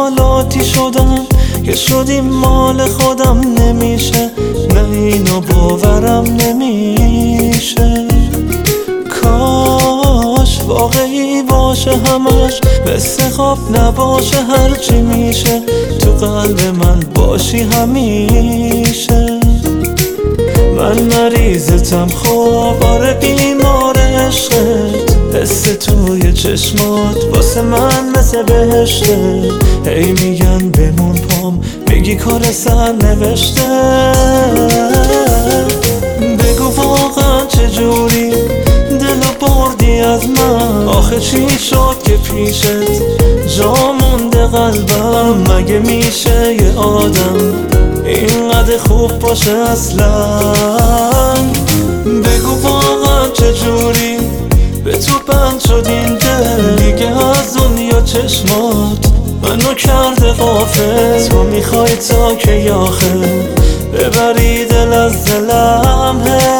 حالاتی شدم که شدیم مال خودم نمیشه، نه اینو باورم نمیشه. کاش واقعی باشه همش، مثل خواب نباشه هرچی میشه، تو قلب من باشی همیشه. من مریضتم خواب، آره بیمار عشقت، حس توی چشمات واسه من مثل بهشته. هی میگن بمون پام، میگی کار سر نوشته. بگو واقعا چجوری دلو بردی از من، آخه چی شد که پیشت جا مونده قلبم؟ مگه میشه یه آدم اینقدر خوب باشه اصلا؟ بگو واقعا چجوری به تو بند شد این دل، دیگه از دنیا چشمات منو کرده غافل. تو میخوای تا که آخر ببری دل از دلم.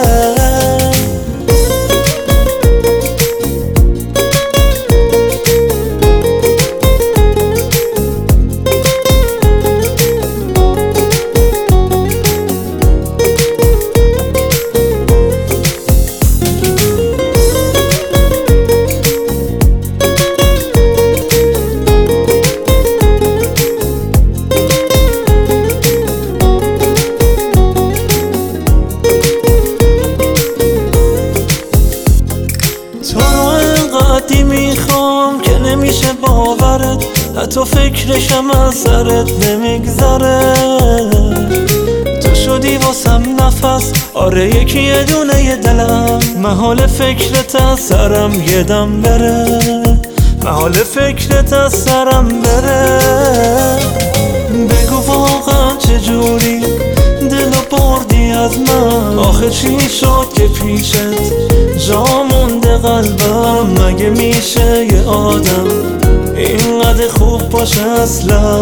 تو رو انقدی میخوام که نمیشه باورت، حتی فکرشم از سرت نمیگذره. تو شدی واسم نفس، آره یکی یه دونه ی دلم، محال فکرت از سرم یه دم بره، محال فکرت از سرم بره. بگو واقعا چجوری دلو بردی از من، آخه چی شد که پیشت جا مونده قلبم؟ مگه میشه یه آدم اینقدر خوب باشه اصلا؟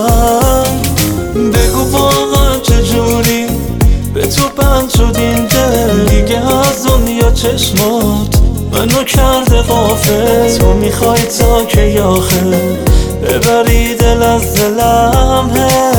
بگو واقعا چجوری به تو بند شد این دل، دیگه از دنیا چشمات منو کرده غافل. تو میخوای تا که آخر ببری دل از دلم.